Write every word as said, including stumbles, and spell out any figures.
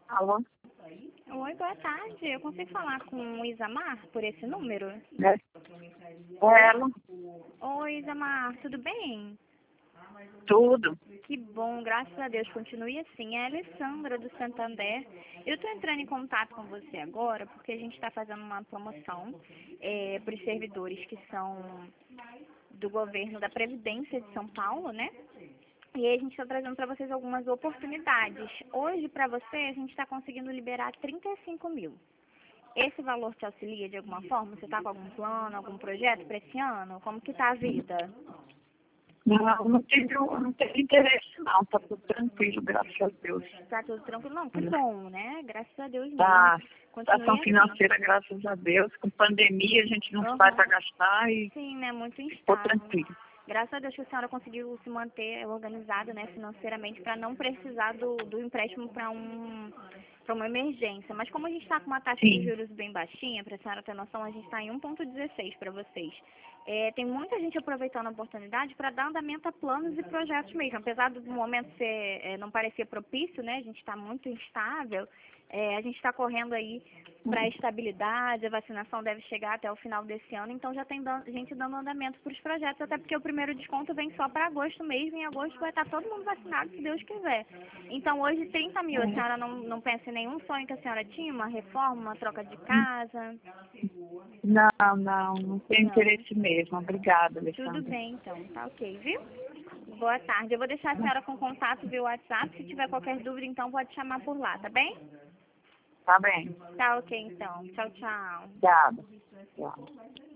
Alô? Oi, boa tarde. Eu consigo falar com o Isamar por esse número? É. Ela, Oi, Isamar, tudo bem? tudo. Que bom, graças a Deus. Continue assim. É a Alessandra do Santander. Eu estou entrando em contato com você agora porque a gente está fazendo uma promoção é, para os servidores que são do governo da Previdência de São Paulo, né? E aí a gente está trazendo para vocês algumas oportunidades. Hoje, para você, a gente está conseguindo liberar trinta e cinco mil. Esse valor te auxilia de alguma forma? Você está com algum plano, algum projeto para esse ano? Como que está a vida? Não, não tenho, não tenho interesse não, tá tudo tranquilo, graças a Deus. Está tudo tranquilo? Não, que bom, né? Graças a Deus mesmo. Tá, situação Continue assim. financeira, graças a Deus, com pandemia a gente não Aham. sai para gastar e Sim, né? Muito ficou instável. tranquilo. Graças a Deus que a senhora conseguiu se manter organizada, né, financeiramente, para não precisar do, do empréstimo para um, para uma emergência. Mas como a gente está com uma taxa de Sim, juros bem baixinha, para a senhora ter noção, a gente está em um vírgula dezesseis para vocês. É, tem muita gente aproveitando a oportunidade para dar andamento a planos e projetos mesmo. Apesar do momento ser, é, não parecer propício, né, a gente está muito instável, é, a gente está correndo aí para a estabilidade, a vacinação deve chegar até o final desse ano, então já tem dan- gente dando andamento para os projetos, até porque o primeiro desconto vem só para agosto mesmo, em agosto vai estar todo mundo vacinado, se Deus quiser. Então hoje trinta mil, a senhora não, não pensa em nenhum sonho que a senhora tinha, uma reforma, uma troca de casa? não, não, não tenho Não. interesse mesmo. Obrigada, Tudo Alessandra. bem então, tá ok, viu? Boa tarde, eu vou deixar a senhora com contato via WhatsApp, se tiver qualquer dúvida então pode chamar por lá, tá bem? Tá bem, Tá ok então, tchau, tchau. obrigada. Tchau.